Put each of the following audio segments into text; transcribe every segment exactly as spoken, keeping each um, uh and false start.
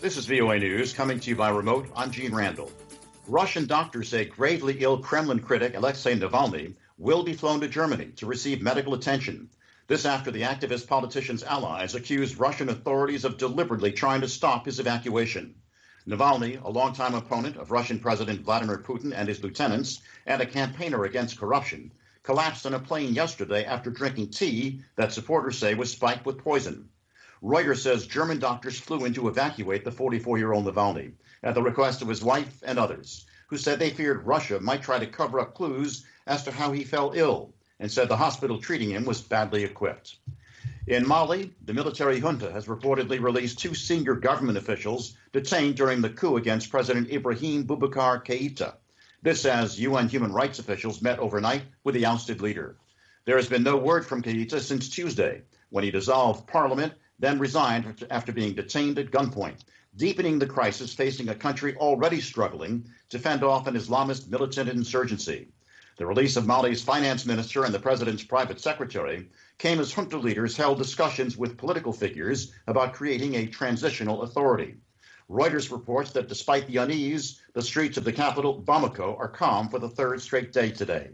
This is V O A News, coming to you by remote. I'm Gene Randall. Russian doctors say gravely ill Kremlin critic Alexei Navalny will be flown to Germany to receive medical attention. This after the activist politician's allies accused Russian authorities of deliberately trying to stop his evacuation. Navalny, a longtime opponent of Russian President Vladimir Putin and his lieutenants, and a campaigner against corruption, collapsed on a plane yesterday after drinking tea that supporters say was spiked with poison. Reuters says German doctors flew in to evacuate the forty-four-year-old Navalny at the request of his wife and others, who said they feared Russia might try to cover up clues as to how he fell ill, and said the hospital treating him was badly equipped. In Mali, the military junta has reportedly released two senior government officials detained during the coup against President Ibrahim Boubacar Keïta. This as U N human rights officials met overnight with the ousted leader. There has been no word from Keïta since Tuesday, when he dissolved parliament, then resigned after being detained at gunpoint, deepening the crisis facing a country already struggling to fend off an Islamist militant insurgency. The release of Mali's finance minister and the president's private secretary came as junta leaders held discussions with political figures about creating a transitional authority. Reuters reports that despite the unease, the streets of the capital, Bamako, are calm for the third straight day today.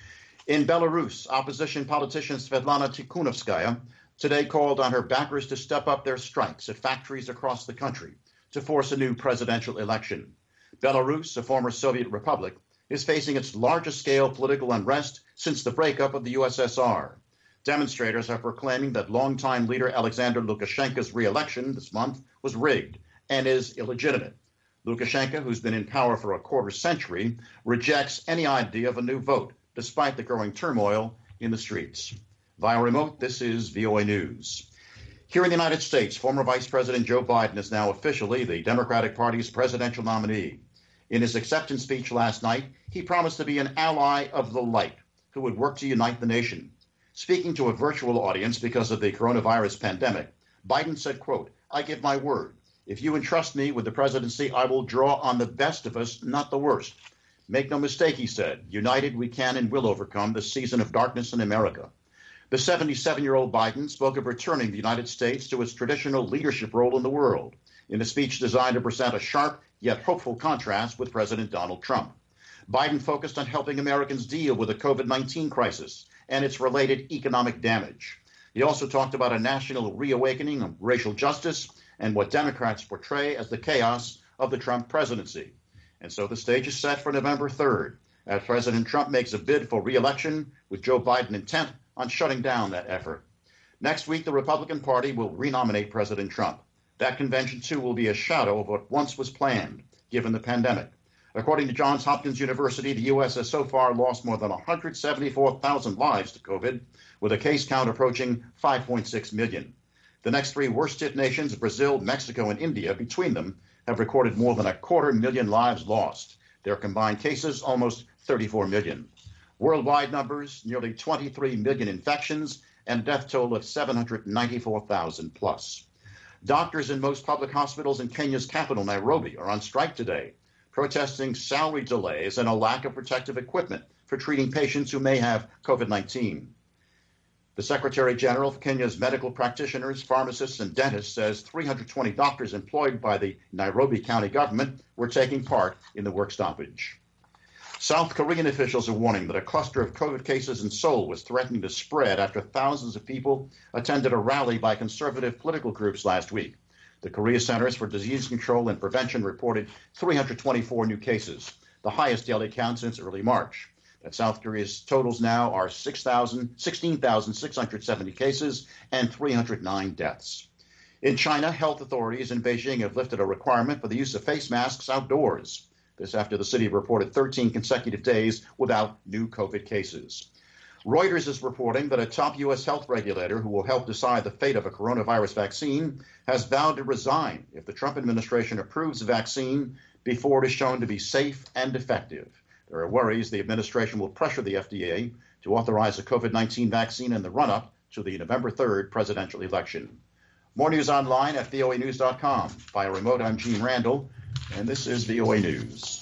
In Belarus, opposition politician Svetlana Tikhonovskaya today called on her backers to step up their strikes at factories across the country to force a new presidential election. Belarus, a former Soviet republic, is facing its largest-scale political unrest since the breakup of the U S S R. Demonstrators are proclaiming that longtime leader Alexander Lukashenko's re-election this month was rigged and is illegitimate. Lukashenko, who's been in power for a quarter century, rejects any idea of a new vote, despite the growing turmoil in the streets. Via remote, this is V O A News. Here in the United States, former Vice President Joe Biden is now officially the Democratic Party's presidential nominee. In his acceptance speech last night, he promised to be an ally of the light who would work to unite the nation. Speaking to a virtual audience because of the coronavirus pandemic, Biden said, quote, "I give my word. If you entrust me with the presidency, I will draw on the best of us, not the worst. Make no mistake," he said, "united we can and will overcome this season of darkness in America." The seventy-seven-year-old Biden spoke of returning the United States to its traditional leadership role in the world, in a speech designed to present a sharp yet hopeful contrast with President Donald Trump. Biden focused on helping Americans deal with the COVID nineteen crisis and its related economic damage. He also talked about a national reawakening of racial justice and what Democrats portray as the chaos of the Trump presidency. And so the stage is set for November third, as President Trump makes a bid for re-election, with Joe Biden intent on shutting down that effort. Next week, the Republican Party will renominate President Trump. That convention, too, will be a shadow of what once was planned, given the pandemic. According to Johns Hopkins University, the U S has so far lost more than one hundred seventy-four thousand lives to COVID, with a case count approaching five point six million. The next three worst-hit nations, Brazil, Mexico, and India, between them, have recorded more than a quarter million lives lost. Their combined cases, almost thirty-four million. Worldwide numbers, nearly twenty-three million infections and a death toll of seven hundred ninety-four thousand plus. Doctors in most public hospitals in Kenya's capital, Nairobi, are on strike today, protesting salary delays and a lack of protective equipment for treating patients who may have COVID nineteen. The Secretary General of Kenya's medical practitioners, pharmacists, and dentists says three hundred twenty doctors employed by the Nairobi County government were taking part in the work stoppage. South Korean officials are warning that a cluster of COVID cases in Seoul was threatening to spread after thousands of people attended a rally by conservative political groups last week. The Korea Centers for Disease Control and Prevention reported three hundred twenty-four new cases, the highest daily count since early March. That South Korea's totals now are sixteen thousand six hundred seventy cases and three hundred nine deaths. In China, health authorities in Beijing have lifted a requirement for the use of face masks outdoors. This after the city reported thirteen consecutive days without new COVID cases. Reuters is reporting that a top U S health regulator who will help decide the fate of a coronavirus vaccine has vowed to resign if the Trump administration approves the vaccine before it is shown to be safe and effective. There are worries the administration will pressure the F D A to authorize a COVID nineteen vaccine in the run-up to the November third presidential election. More news online at V O A news dot com. Via remote, I'm Gene Randall, and this is V O A News.